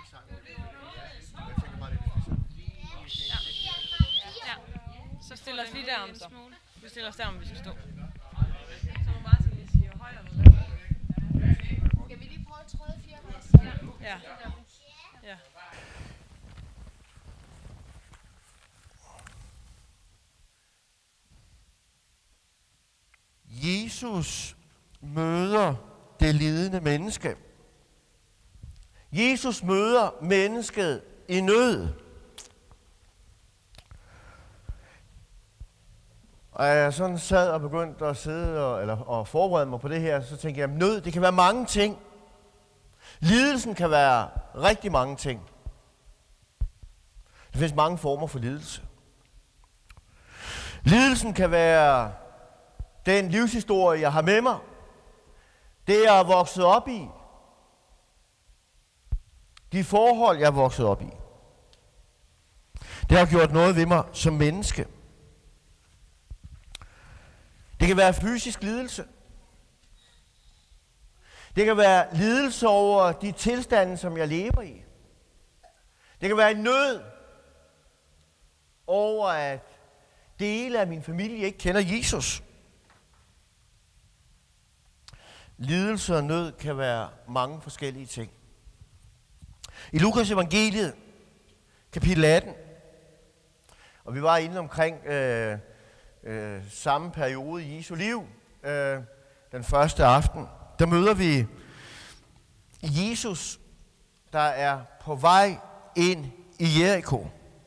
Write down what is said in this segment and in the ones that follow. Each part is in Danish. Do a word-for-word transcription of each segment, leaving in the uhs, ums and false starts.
Ja. Så stiller os lige derom så. Vi stiller os derom, vi skal stå. Så må Martin lige sige højt eller hvad? Skal vi lige prøve at tråde fire? Ja. Ja. Jesus møder det lidende menneske. Jesus møder mennesket i nød. Og jeg sådan sad og begyndte at sidde og, eller, og forberede mig på det her, så tænkte jeg, nød, det kan være mange ting. Lidelsen kan være rigtig mange ting. Der findes mange former for lidelse. Lidelsen kan være den livshistorie, jeg har med mig. Det, jeg er vokset op i. De forhold, jeg er vokset op i. Det har gjort noget ved mig som menneske. Det kan være fysisk lidelse. Det kan være lidelse over de tilstande, som jeg lever i. Det kan være en nød over, at dele af min familie ikke kender Jesus. Lidelse og nød kan være mange forskellige ting. I Lukas evangeliet, kapitel atten, og vi var inde omkring øh, øh, samme periode i Jesu liv, øh, den første aften, der møder vi Jesus, der er på vej ind i Jericho.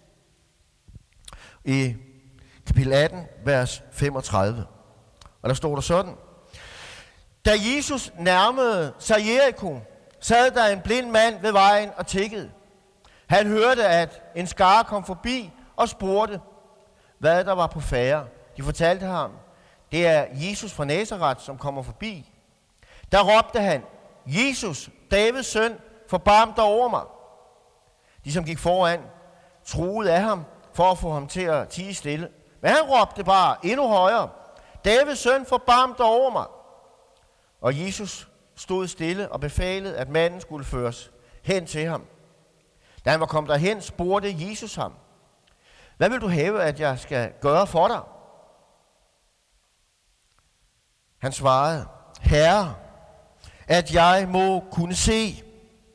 I kapitel atten, vers femogtredive. Og der står der sådan: Da Jesus nærmede sig Jericho, sad der en blind mand ved vejen og tiggede. Han hørte, at en skare kom forbi og spurgte, hvad der var på færde. De fortalte ham, det er Jesus fra Nazaret, som kommer forbi. Der råbte han, Jesus, Davids søn, forbarm dig over mig. De, som gik foran, truede af ham for at få ham til at tie stille. Men han råbte bare endnu højere, Davids søn, forbarm dig over mig. Og Jesus stod stille og befalede, at manden skulle føres hen til ham. Da han var kommet derhen, spurgte Jesus ham, hvad vil du have, at jeg skal gøre for dig? Han svarede, Herre, at jeg må kunne se.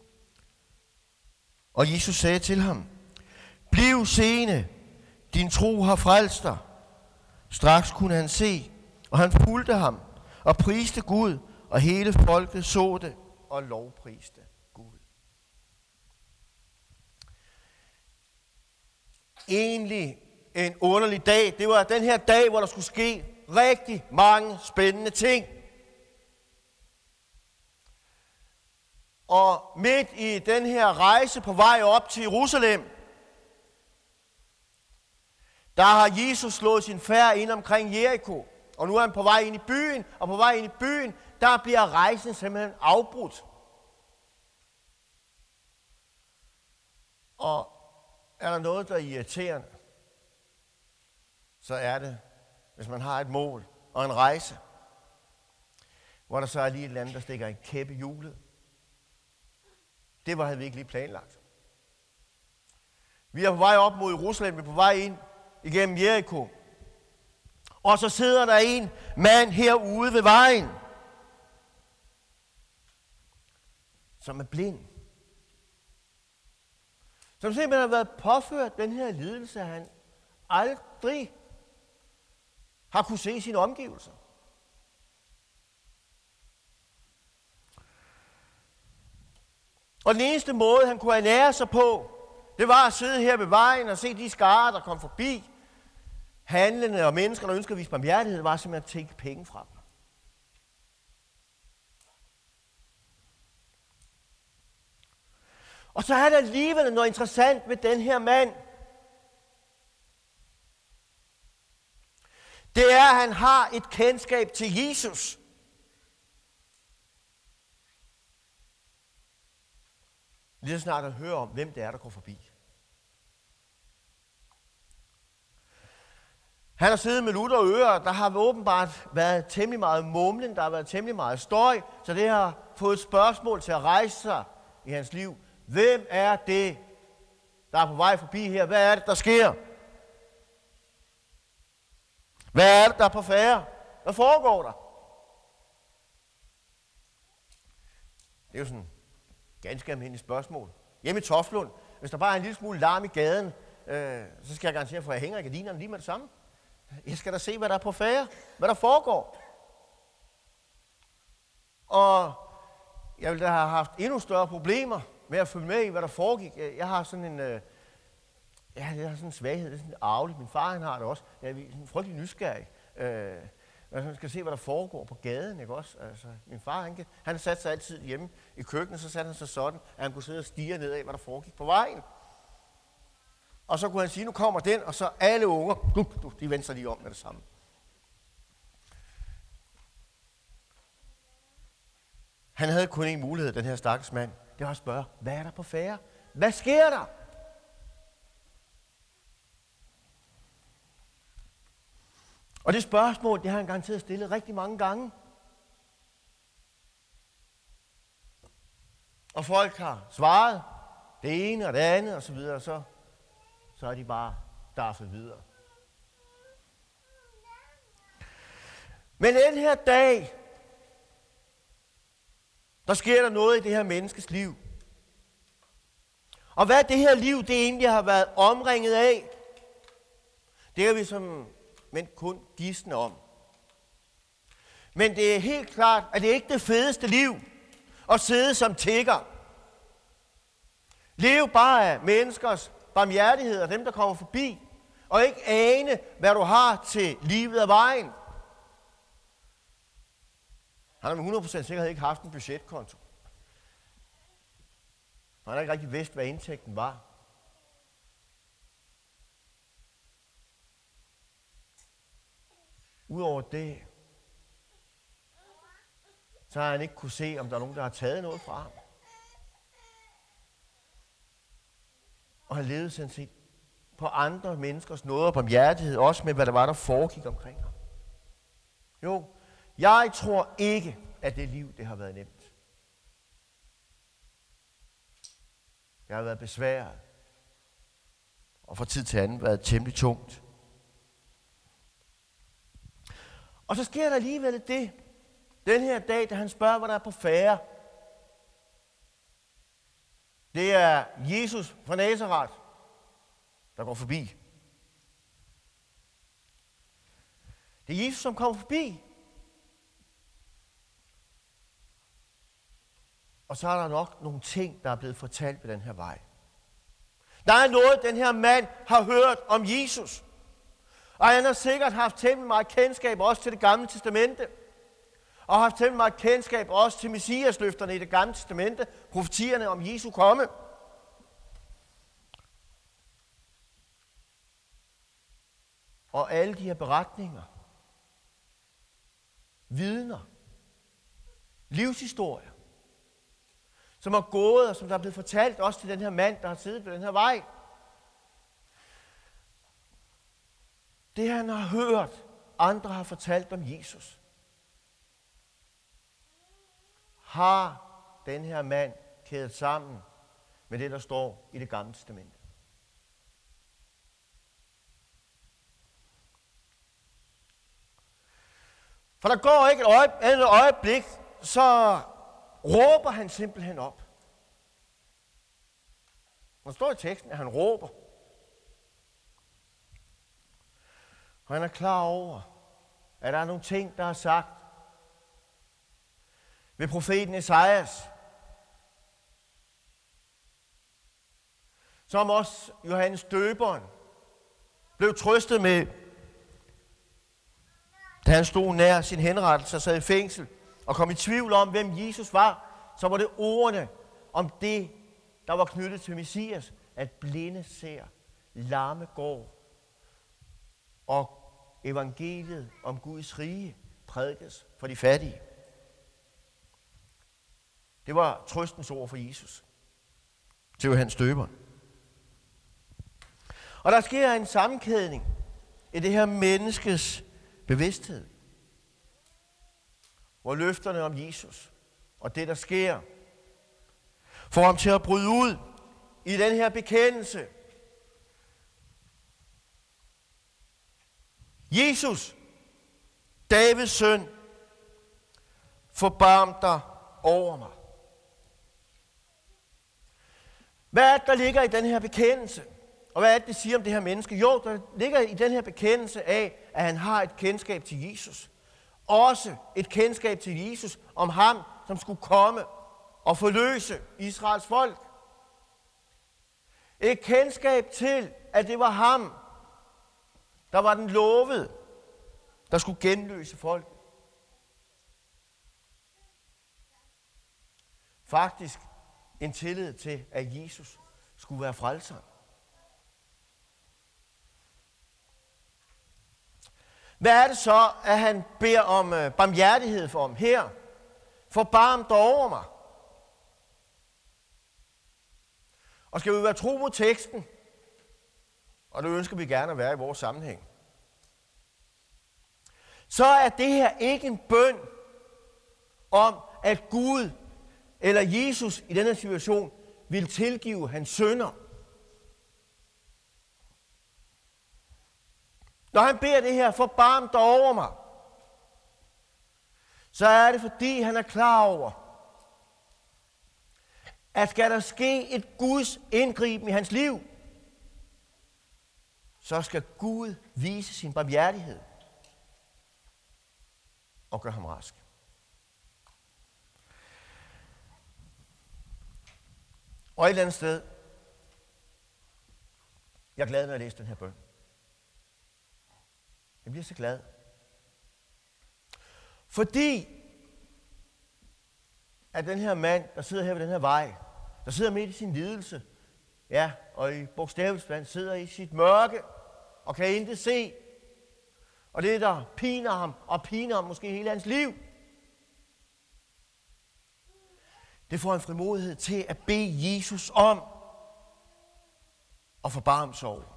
Og Jesus sagde til ham, bliv seende, din tro har frelst dig. Straks kunne han se, og han fulgte ham og priste Gud, og hele folket så det og lovpriste Gud. Egentlig en underlig dag. Det var den her dag, hvor der skulle ske rigtig mange spændende ting. Og midt i den her rejse på vej op til Jerusalem, der har Jesus slået sin færd ind omkring Jericho. Og nu er han på vej ind i byen, og på vej ind i byen, der bliver rejsen simpelthen afbrudt. Og er der noget, der er irriterende, så er det, hvis man har et mål og en rejse, hvor der så er lige et eller andet, der stikker en kæppe i hjulet. Det var havde vi ikke lige planlagt. Vi er på vej op mod Jerusalem, vi er på vej ind igennem Jericho. Og så sidder der en mand herude ved vejen, som er blind. Som simpelthen har været påført den her lidelse, at han aldrig har kunne se sine omgivelser. Og den eneste måde, han kunne ernære sig på, det var at sidde her ved vejen og se de skarer, der kom forbi. Handlende og mennesker, der ønsker at vise barmhjertighed, var simpelthen at tænke penge fra dem. Og så er der alligevel noget interessant ved den her mand. Det er, at han har et kendskab til Jesus. Lige så snart at høre om, hvem det er, der går forbi. Han har siddet med lutter og ører, der har åbenbart været temmelig meget mumlen, der har været temmelig meget støj, så det har fået et spørgsmål til at rejse sig i hans liv. Hvem er det, der er på vej forbi her? Hvad er det, der sker? Hvad er det, der er på færde? Hvad foregår der? Det er jo sådan et ganske almindeligt spørgsmål. Hjemme i Toftlund, hvis der bare er en lille smule larm i gaden, øh, så skal jeg garantere for, at jeg hænger i gardinerne lige med det samme. Jeg skal da se, hvad der er på færde, hvad der foregår. Og jeg ville da have haft endnu større problemer med at følge med i, hvad der foregik. Jeg har sådan en, øh, jeg har sådan en svaghed, det er sådan arveligt. Min far han har det også. Jeg er sådan frygtelig nysgerrig. Øh, Man skal se, hvad der foregår på gaden, ikke også? Altså, min far, han, han satte sig altid hjemme i køkkenet, så satte han sig sådan, at han kunne sidde og stige ned af, hvad der foregik på vejen. Og så kunne han sige, nu kommer den, og så alle unger, du, du, de vendte sig lige om med det samme. Han havde kun en mulighed, den her stakkels mand. Det var at spørge, hvad er der på færde? Hvad sker der? Og det spørgsmål, det har han garanteret stillet rigtig mange gange. Og folk har svaret det ene og det andet og så videre, og så, så er de bare daffet videre. Men den her dag, der sker der noget i det her menneskes liv. Og hvad det her liv, det egentlig har været omringet af, det er vi som men kun gisne om. Men det er helt klart, at det ikke er det fedeste liv at sidde som tigger. Lev bare af menneskers barmhjertighed og dem, der kommer forbi, og ikke ane, hvad du har til livet af vejen. Han har med hundrede procent sikkerhed ikke haft en budgetkonto. Han har ikke rigtig vidst, hvad indtægten var. Udover det, så har han ikke kunne se, om der er nogen, der har taget noget fra ham. Og han levede sådan set på andre menneskers nåde og barmhjertighed, også med, hvad der var, der foregik omkring ham. Jo, jeg tror ikke, at det liv, det har været nemt. Det har været besværet, og fra tid til anden været temmelig tungt. Og så sker der alligevel det, den her dag, da han spørger, hvad der er på færde. Det er Jesus fra Nazareth, der går forbi. Det er Jesus, som kommer forbi. Og så er der nok nogle ting, der er blevet fortalt ved den her vej. Der er noget, den her mand har hørt om Jesus. Og han har sikkert haft temmelig meget kendskab også til det gamle testamente. Og haft temmelig meget kendskab også til messiasløfterne i det gamle testamente. Profetierne om Jesu komme. Og alle de her beretninger. Vidner. Livshistorier. Som har gået, og som der er blevet fortalt også til den her mand, der har siddet på den her vej. Det han har hørt, andre har fortalt om Jesus, har den her mand kædet sammen med det, der står i det gamle testamente. For der går ikke et øjeblik, et øjeblik, så råber han simpelthen op. Der står i teksten, at han råber. Og han er klar over, at der er nogle ting, der er sagt ved profeten Esajas, som også Johannes Døberen blev trøstet med, da han stod nær sin henrettelse og sad i fængsel og kom i tvivl om, hvem Jesus var, så var det ordene om det, der var knyttet til Messias, at blinde ser, lamme går, og evangeliet om Guds rige prædikes for de fattige. Det var trøstens ord for Jesus til Johannes Døberen. Og der sker en sammenkædning i det her menneskes bevidsthed, hvor løfterne om Jesus og det, der sker, Får ham til at bryde ud i den her bekendelse. Jesus, Davids søn, forbarm dig over mig. Hvad er det, der ligger i den her bekendelse? Og hvad er det, det siger om det her menneske? Jo, der ligger i den her bekendelse af, at han har et kendskab til Jesus. Også et kendskab til Jesus om ham, som skulle komme og forløse Israels folk. Et kendskab til, at det var ham, der var den lovede, der skulle genløse folk. Faktisk en tillid til, at Jesus skulle være frelser. Hvad er det så, at han beder om uh, barmhjertighed for ham her? Forbarm dig over mig. Og skal vi være tro mod teksten, og det ønsker vi gerne at være i vores sammenhæng, så er det her ikke en bøn om, at Gud eller Jesus i denne situation vil tilgive hans synder. Når han beder det her, forbarm dig over mig, så er det fordi han er klar over, at skal der ske et Guds indgriben i hans liv, så skal Gud vise sin barmhjertighed og gøre ham rask. Og et eller andet sted, jeg er glad, når jeg læser den her bøn. Jeg bliver så glad. Fordi, at den her mand, der sidder her ved den her vej, der sidder midt i sin lidelse, ja, og i bogstaveligste sidder i sit mørke, og kan intet se. Og det, der piner ham, og piner ham måske hele hans liv, det får en frimodighed til at bede Jesus om at forbarme sig over.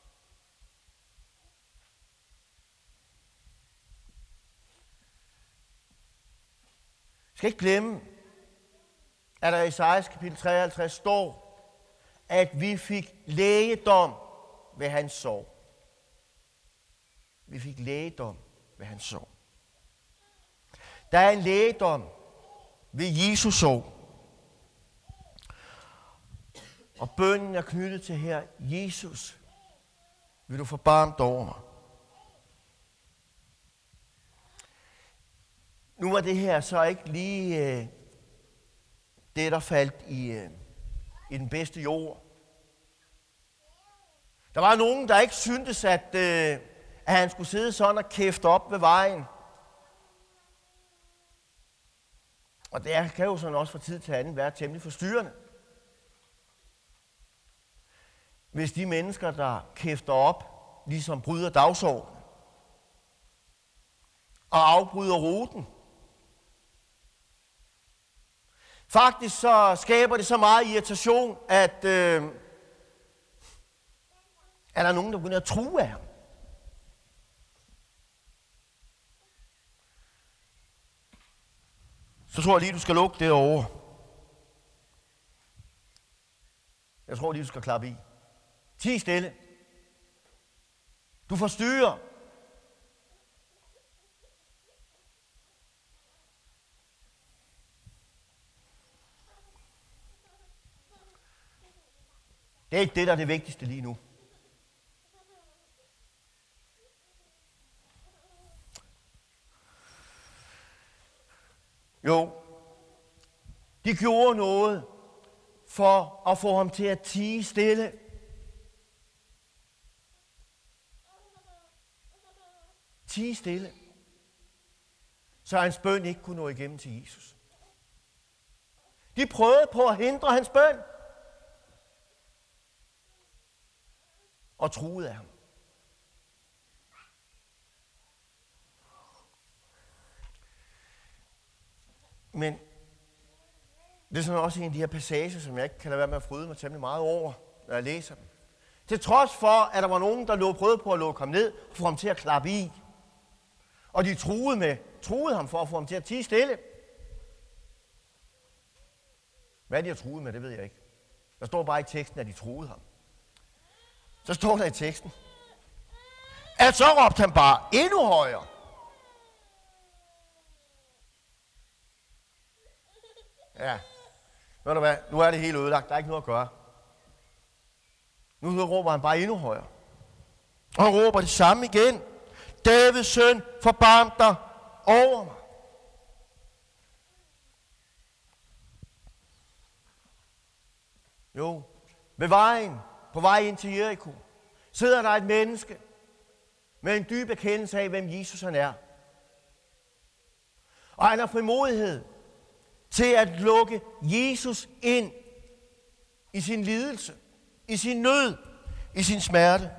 Jeg skal ikke glemme, at der i Esajas kapitel treoghalvtreds står, at vi fik lægedom ved hans sorg. Vi fik lægedom ved hans sorg. Der er en lægedom ved Jesus sorg. Og bønnen er knyttet til her, Jesus, vil du forbarme dig over mig? Nu var det her så ikke lige øh, det, der faldt i, øh, i den bedste jord. Der var nogen, der ikke syntes, at, øh, at han skulle sidde sådan og kæfte op ved vejen. Og det kan jo sådan også fra tid til anden være temmelig forstyrrende. Hvis de mennesker, der kæfter op, ligesom bryder dagsordenen og afbryder ruten. Faktisk så skaber det så meget irritation, at øh, er der nogen, der begynder at true af ham. Så tror jeg lige, du skal lukke det over. Jeg tror lige, du skal klappe i. Ti stille. Du forstyrrer. Det er ikke det, der er det vigtigste lige nu. Jo, de gjorde noget for at få ham til at tie stille. Tie stille. Så hans bøn ikke kunne nå igennem til Jesus. De prøvede på at hindre hans bøn. Og truede af ham. Men det er sådan også en af de her passager, som jeg ikke kan lade være med at fryde mig temmelig meget over, når jeg læser dem. Til trods for, at der var nogen, der lå prøvede på at lukke ham ned og få ham til at klappe i. Og de truede, med, truede ham for at få ham til at tie stille. Hvad de har truet med, det ved jeg ikke. Der står bare i teksten, at de truede ham. Så står der i teksten, at så råbte han bare endnu højere. Ja, ved du hvad, nu er det helt ødelagt, der er ikke noget at gøre. Nu råber han bare endnu højere. Og han råber det samme igen. Davids søn, forbarm dig over mig. Jo, ved vejen, på vej ind til Jericho, sidder der et menneske med en dyb erkendelse af, hvem Jesus han er. Og han har frimodighed til at lukke Jesus ind i sin lidelse, i sin nød, i sin smerte.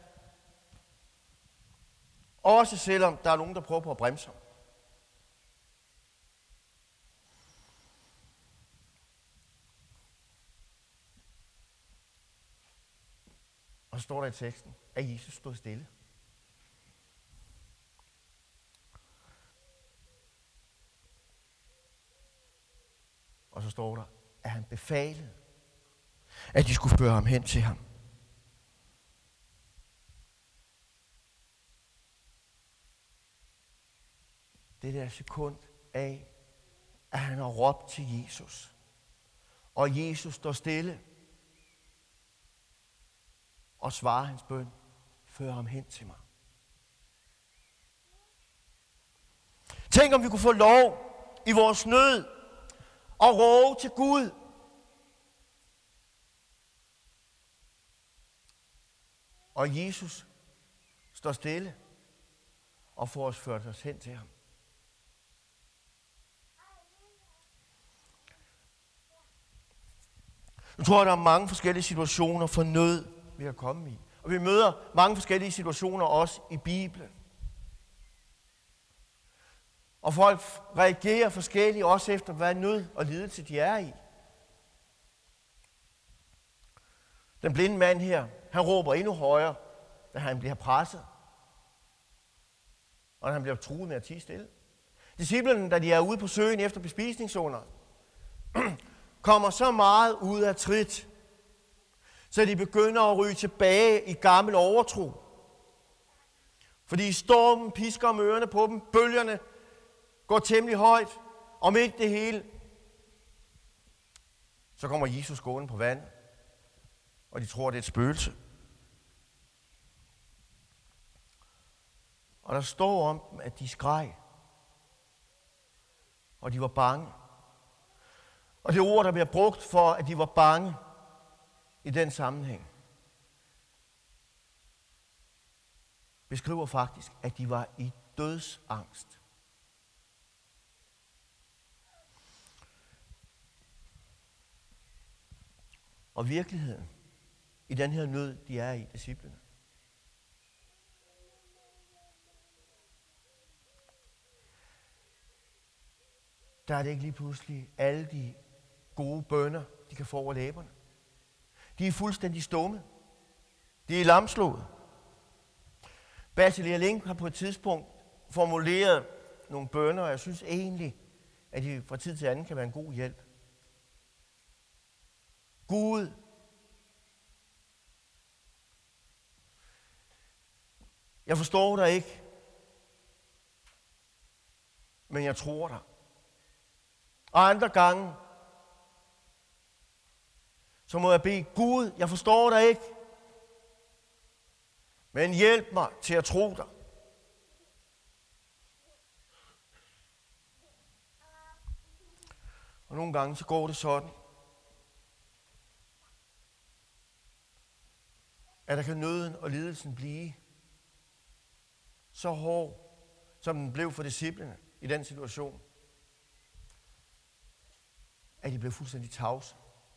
Også selvom der er nogen, der prøver på at bremse ham. Og så står der i teksten, at Jesus stod stille. Og så står der, at han befalede, at de skulle føre ham hen til ham. Det der sekund af, at han har råbt til Jesus. Og Jesus står stille og svarer hans bøn, før ham hen til mig. Tænk om vi kunne få lov i vores nød at råbe til Gud. Og Jesus står stille og får os ført os hen til ham. Nu tror jeg, der er mange forskellige situationer for nød, vi kan komme i. Og vi møder mange forskellige situationer også i Bibelen. Og folk reagerer forskelligt også efter, hvad nød og lidelse de er i. Den blinde mand her, han råber endnu højere, da han bliver presset. Og han bliver truet med at tie stille. Disciplene, da de er ude på søen efter bespisningszoner, kommer så meget ud af trit, så de begynder at ryge tilbage i gammel overtro. Fordi stormen pisker om ørerne på dem, bølgerne går temmelig højt, og midt det hele, så kommer Jesus gående på vand, og de tror, det er et spøgelse. Og der står om dem, at de skreg, og de var bange. Og det ord, der bliver brugt for, at de var bange i den sammenhæng, beskriver faktisk, at de var i dødsangst. Og virkeligheden i den her nød, de er i, disciplene, der er det ikke lige pludselig alle de gode bønner, de kan få over læberne. De er fuldstændig stumme. De er lamslået. Basil Link har på et tidspunkt formuleret nogle bønner, og jeg synes egentlig, at de fra tid til anden kan være en god hjælp. Gud, jeg forstår dig ikke, men jeg tror dig. Og andre gange, så må jeg bede Gud, jeg forstår dig ikke, men hjælp mig til at tro dig. Og nogle gange så går det sådan, at der kan nøden og lidelsen blive så hård, som den blev for disciplene i den situation, at de blev fuldstændig tavse.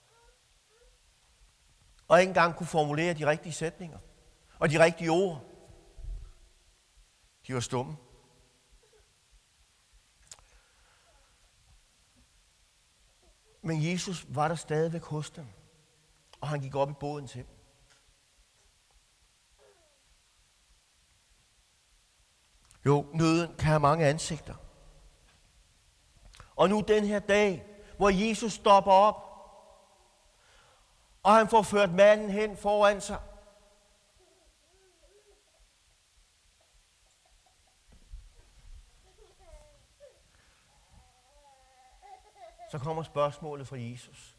Og ikke engang kunne formulere de rigtige sætninger og de rigtige ord. De var stumme. Men Jesus var der stadigvæk hos dem, og han gik op i båden til dem. Jo, nøden kan have mange ansigter. Og nu den her dag, hvor Jesus stopper op Og han får ført manden hen foran sig. Så kommer spørgsmålet fra Jesus.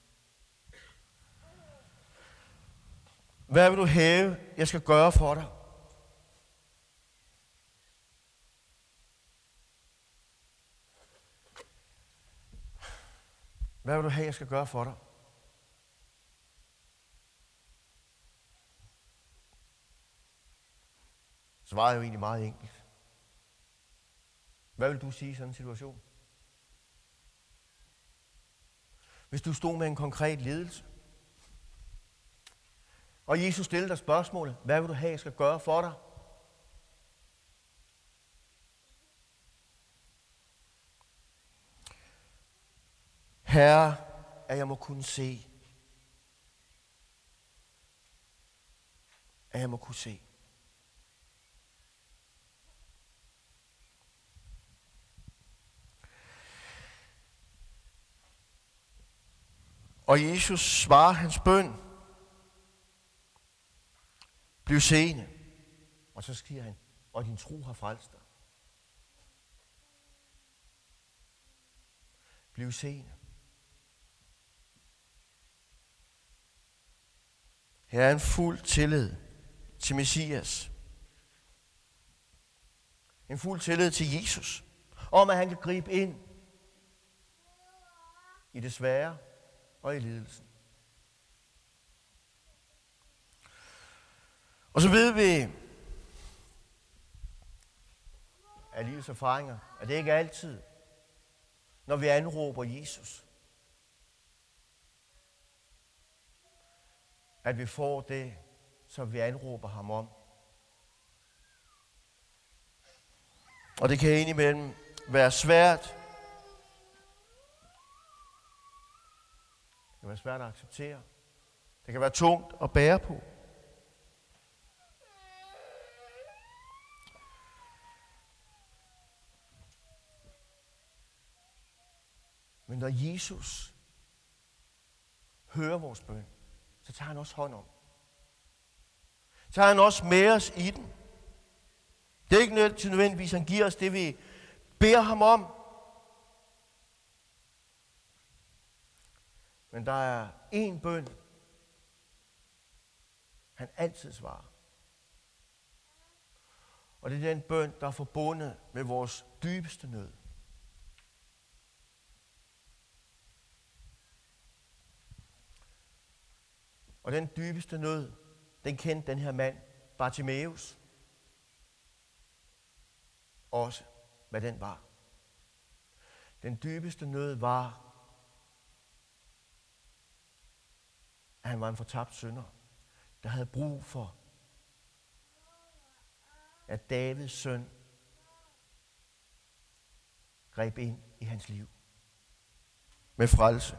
Hvad vil du have, jeg skal gøre for dig? Hvad vil du have, jeg skal gøre for dig? Svaret er jo egentlig meget enkelt. Hvad vil du sige i sådan en situation? Hvis du stod med en konkret lidelse, og Jesus stillede dig spørgsmålet, hvad vil du have, jeg skal gøre for dig? Herre, at jeg må kunne se. At jeg må kunne se. Og Jesus svarer hans bøn. Bliv seende. Og så skriver han, og din tro har frelst dig. Bliv seende. Her er en fuld tillid til Messias. En fuld tillid til Jesus. Om at han kan gribe ind i det svære og i lidelsen. Og så ved vi af livets erfaringer, at det ikke er altid, når vi anråber Jesus, at vi får det, som vi anråber ham om. Og det kan indimellem være svært. Det kan være svært at acceptere. Det kan være tungt at bære på. Men når Jesus hører vores bøn, så tager han også hånd om. Så tager han også med os i den. Det er ikke nødvendigvis, han giver os det, vi beder ham om. Men der er én bøn, han altid svarer. Og det er den bøn, der er forbundet med vores dybeste nød. Og den dybeste nød, den kendte den her mand, Bartimeus, også, hvad den var. Den dybeste nød var, at han var en fortabt synder, der havde brug for, at Davids søn greb ind i hans liv med frelse.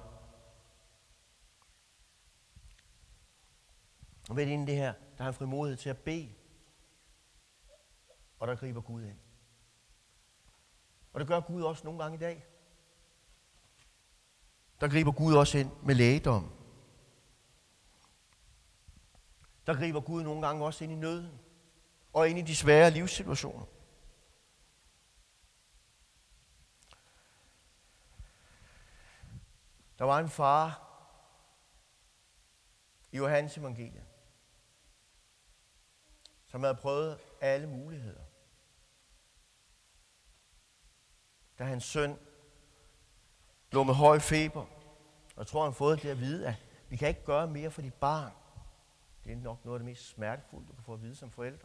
Og ved inden det her, der har han frimodighed til at bede, og der griber Gud ind. Og det gør Gud også nogle gange i dag. Der griber Gud også ind med lægedom. Der griber Gud nogle gange også ind i nøden, og ind i de svære livssituationer. Der var en far i Johannes evangeliet, som havde prøvet alle muligheder. Da hans søn lå med høj feber, og jeg tror, han har fået det at vide, at vi kan ikke gøre mere for dit barn. Det er nok noget af det mest smertefulde, du kan få at vide som forældre.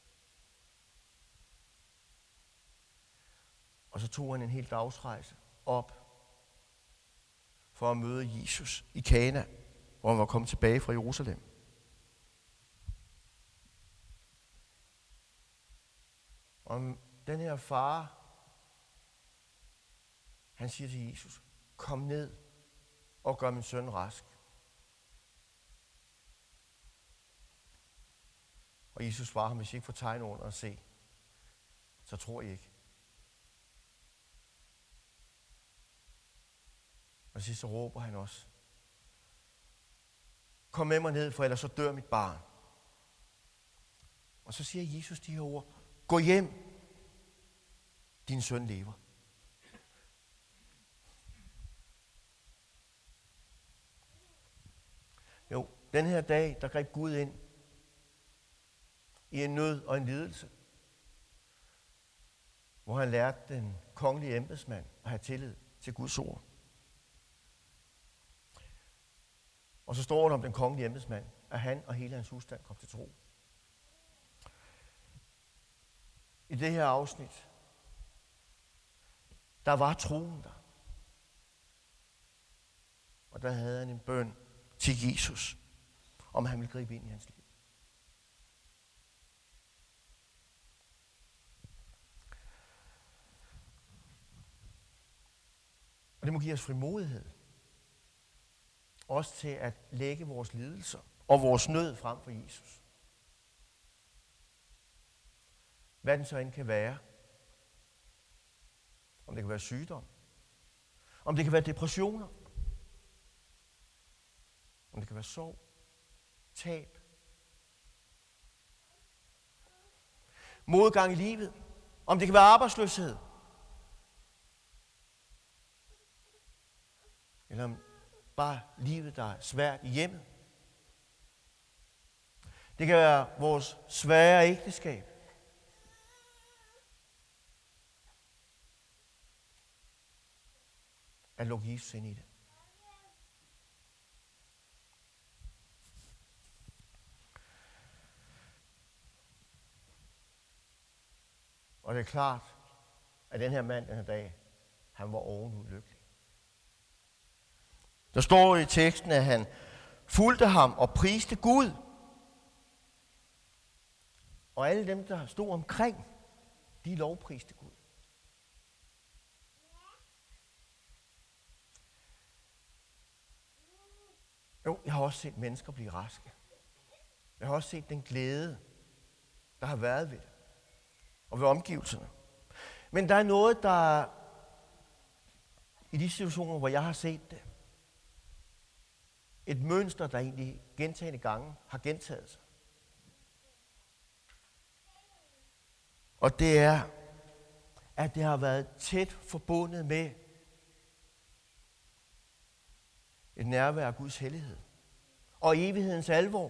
Og så tog han en hel dagsrejse op for at møde Jesus i Kana, hvor han var kommet tilbage fra Jerusalem. Og den her far, han siger til Jesus, kom ned og gør min søn rask. Og Jesus svarer ham, hvis I ikke får tegn under at se, så tror I ikke. Og til sidst så råber han også, kom med mig ned, for ellers så dør mit barn. Og så siger Jesus de her ord, gå hjem, din søn lever. Jo, den her dag, der greb Gud ind i en nød og en lidelse, hvor han lærte den kongelige embedsmand at have tillid til Guds ord. Og så står der om den kongelige embedsmand, at han og hele hans husstand kom til tro. I det her afsnit, der var troen der. Og der havde han en bøn til Jesus, om han ville gribe ind i hans liv. Og det må give os frimodighed. Også til at lægge vores lidelser og vores nød frem for Jesus. Hvad den så end kan være. Om det kan være sygdom. Om det kan være depressioner. Om det kan være sorg. Tab. Modgang i livet. Om det kan være arbejdsløshed. Eller om bare livet, der er svært i hjemmet. Det kan være vores svære ægteskab. At lukke Jesus ind i det. Og det er klart, at den her mand den her dag, han var ovenud lykkelig. Der står i teksten, at han fulgte ham og priste Gud. Og alle dem, der stod omkring, de lovpriste Gud. Jo, jeg har også set mennesker blive raske. Jeg har også set den glæde, der har været ved det. Og ved omgivelserne. Men der er noget, der i de situationer, hvor jeg har set det, et mønster, der egentlig gentagne gange har gentaget sig. Og det er, at det har været tæt forbundet med et nærvær af Guds hellighed og evighedens alvor.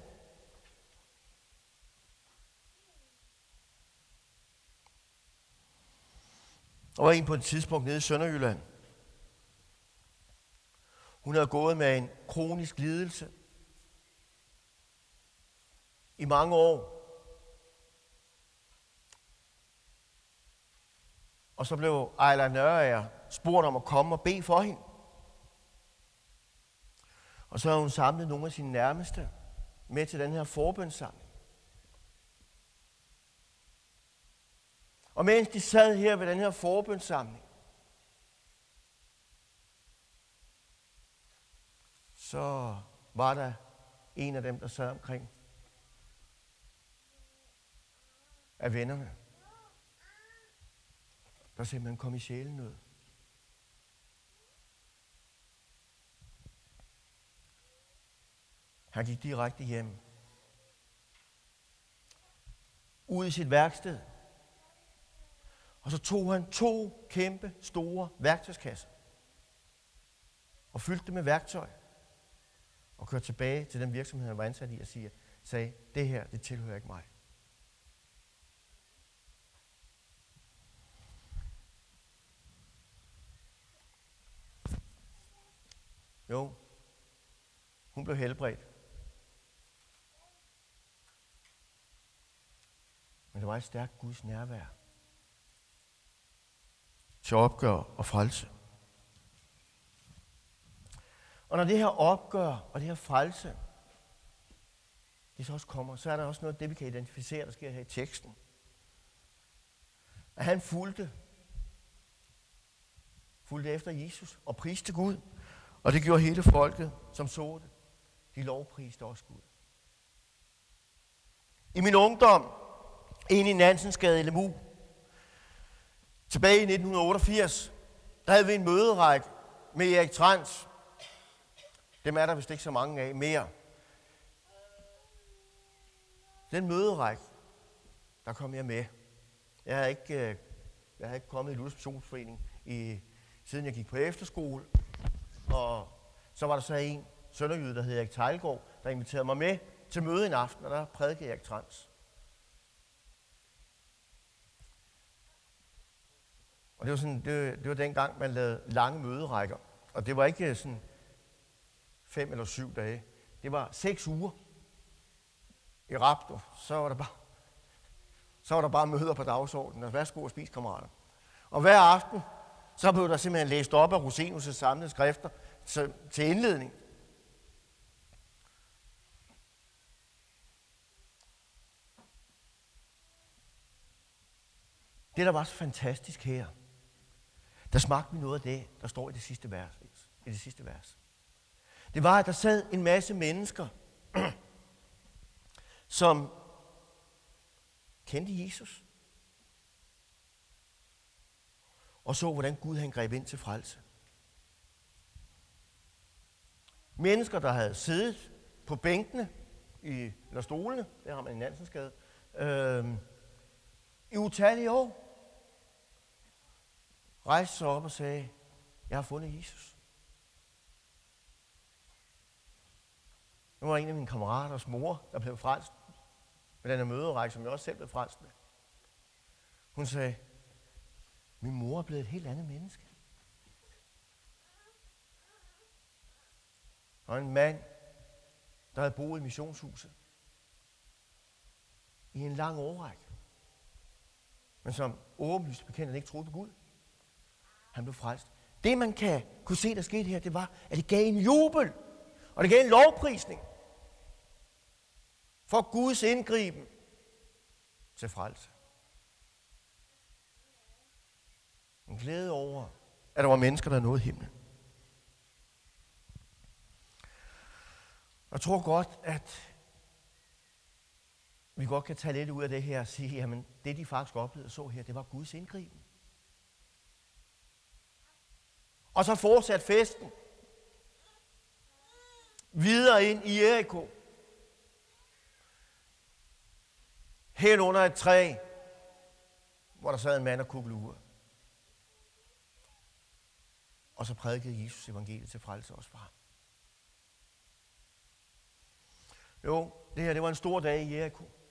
Der var en på et tidspunkt nede i Sønderjylland. Hun havde gået med en kronisk lidelse i mange år. Og så blev Ejla Nørager spurgt om at komme og bede for hende. Og så har hun samlet nogle af sine nærmeste med til den her forbønssamling. Og mens de sad her ved den her forbønssamling, så var der en af dem, der sad omkring af vennerne, der simpelthen kom i sjælenød. Han gik direkte hjem. Ud i sit værksted. Og så tog han to kæmpe store værktøjskasser. Og fyldte dem med værktøj. Og kørte tilbage til den virksomhed, han var ansat i, og siger, sagde, det her, det tilhører ikke mig. Jo, hun blev helbredt. Men der var et stærkt Guds nærvær til opgør og frelse. Og når det her opgør og det her frelse, det så også kommer, så er der også noget af det, vi kan identificere, der sker her i teksten. At han fulgte, fulgte efter Jesus og priste Gud. Og det gjorde hele folket, som så det. De lovpriste også Gud. I min ungdom, inde i Nansensgade i Lemvig, tilbage i nitten otteogfirs, der havde vi en møderække med Erik Trans. Dem er der vist ikke så mange af mere. Den møderække, der kom jeg med. Jeg har ikke, øh, jeg har ikke kommet i Luthers Missionsforening, i, siden jeg gik på efterskole. Og så var der så en sønderjyde, der hed Erik Teilgaard, der inviterede mig med til møde en aften, og der prædikede Erik Trans. Og det var, sådan, det, det var dengang, man lavede lange møderækker. Og det var ikke sådan fem eller syv dage. Det var seks uger i Raptor. Så var der bare, så var der bare møder på dagsordenen. Og værsgo og spis, kammerater. Og hver aften, så blev der simpelthen læst op af Rosenus' samlede skrifter til, til indledning. Det, der var så fantastisk her, der smagte vi noget af det, der står i det sidste vers. I det sidste vers. Det var, at der sad en masse mennesker, som kendte Jesus, og så, hvordan Gud han greb ind til frelse. Mennesker, der havde siddet på bænkene, i, eller stolene, det har man i Nansensgade, øh, i utallige år, rejste sig op og sagde, jeg har fundet Jesus. Nu var en af mine kammeraters mor, der blev frelst med den her møderække, som jeg også selv blev frelst med. Hun sagde, min mor er blevet et helt andet menneske. Og en mand, der havde boet i missionshuset i en lang årrække, men som åbenlyst bekendt, han ikke troede på Gud. Han blev frelst. Det, man kan kunne se, der skete her, det var, at det gav en jubel, og det gav en lovprisning for Guds indgriben til frelse. En glæde over, at der var mennesker, der nåede himlen. Jeg tror godt, at vi godt kan tage lidt ud af det her og sige, jamen det, de faktisk oplevede og så her, det var Guds indgriben. Og så fortsat festen videre ind i Jericho. Helt under et træ, hvor der sad en mand og kuglede uger. Og så prædikede Jesus evangeliet til frelse også for ham. Jo, det her det var en stor dag i Jericho.